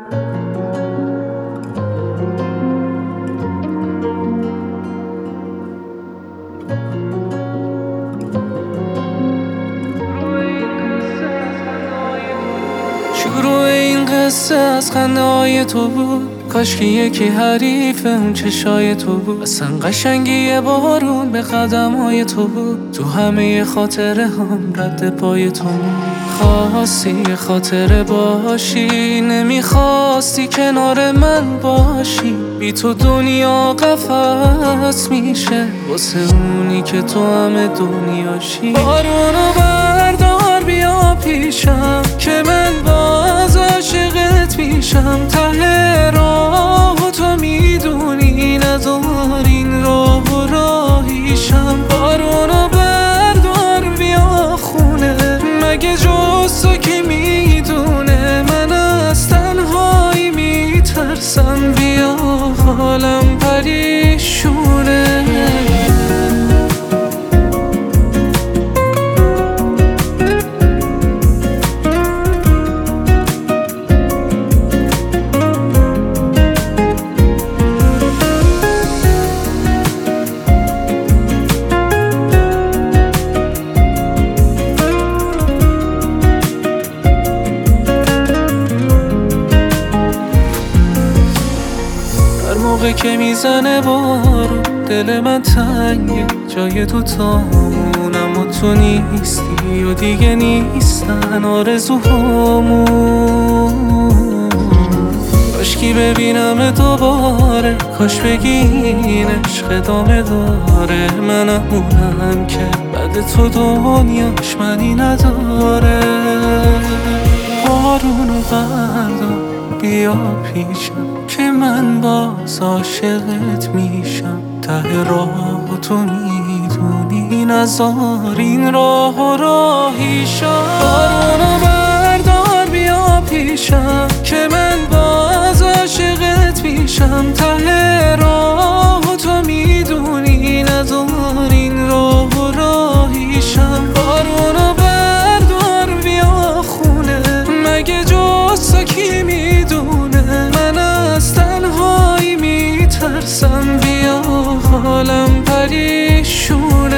شروع این قصه از خنده‌های تو بود، کاش که یکی حریف اون چشای تو بود. اصلا قشنگی بارون به قدم‌های تو بود، تو همه خاطره هم رد پای تو بود. خواستی یه خاطره باشی، نمیخواستی کنار من باشی. بی تو دنیا قفس میشه واسه اونی که تو همه دنیاشی. بارونو بردار بیا پیشم که من باز عاشقت میشم. ته راه تو میدونی ندار این راه و راهیشم. بارونو بردار بیا خونه، مگه جز تو کی میدونه من از تنهایی میترسم. بیا حالم پریشونه. موقع که میزنه بارون دل من تنگه، جای تو تامون اما تو نیستی و دیگه نیستن آرزوهامون. کاشکی ببینم دوباره، کاش بگی این عشق ادامه داره. منم اونم که بعد تو دنیاش منی نداره. بارونو بردار بیا پیشم که من باز عاشقت میشم. ته راه تو میدونی نذار این راه و راهیشم. بارونو بردار بیا پیشم که من باز عاشقت میشم. ته راه تو میدونی نذار این راه و راهیشم. بارونو بردار بیا خونه، مگه جز تو کی میدونه من از تنهایی میترسم. بیا حالم پریشونه.